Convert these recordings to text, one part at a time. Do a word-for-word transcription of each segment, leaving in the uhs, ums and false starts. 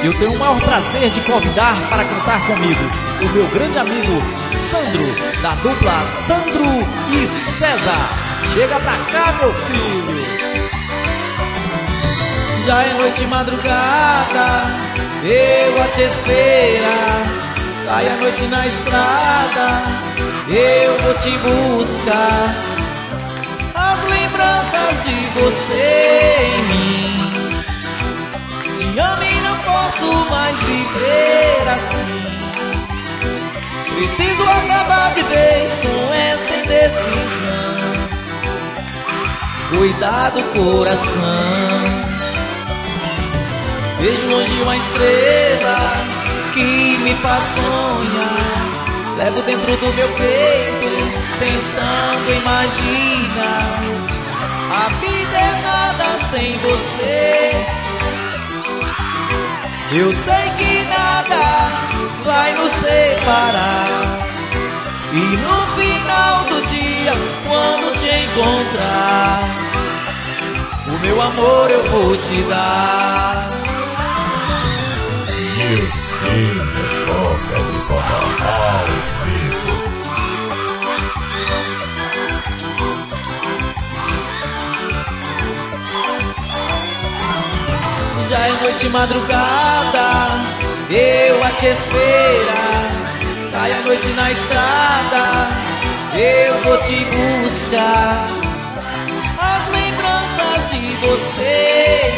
Eu tenho o maior prazer de convidar para cantar comigo o meu grande amigo Sandro, da dupla Sandro e César. Chega pra cá, meu filho. Já é noite e madrugada, eu a te esperar. Cai a noite na estrada, eu vou te buscar. As lembranças de você em mim, te amo e não posso mais viver assim. Preciso acabar de vez com essa indecisão. Cuidado, coração. Vejo longe uma estrela que me faz sonhar. Levo dentro do meu peito, tentando imaginar. A vida é nada sem você. Eu sei que nada vai nos separar. E no final do dia, quando te encontrar, o meu amor eu vou te dar. Eu sei, toca de forró ao vivo. Já é noite e madrugada, eu a te esperar. Cai a noite na estrada, eu vou te buscar. As lembranças de você,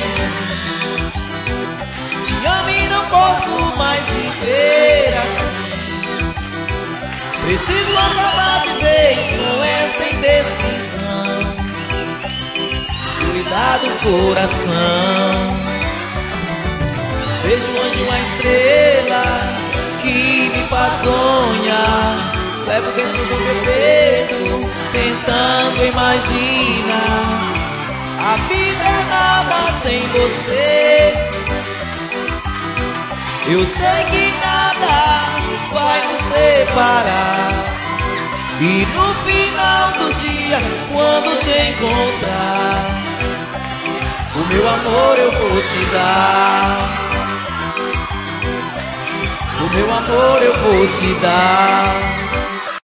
te amo e não posso mais viver assim. Preciso acabar de vez com essa indecisão. Cuidado, coração. Vejo longe uma estrela que me faz sonhar. Levo dentro do meu peito, tentando imaginar. A vida é nada sem você. Eu sei que nada vai nos separar. E no final do dia, quando te encontrar, o meu amor eu vou te dar. O meu amor eu vou te dar.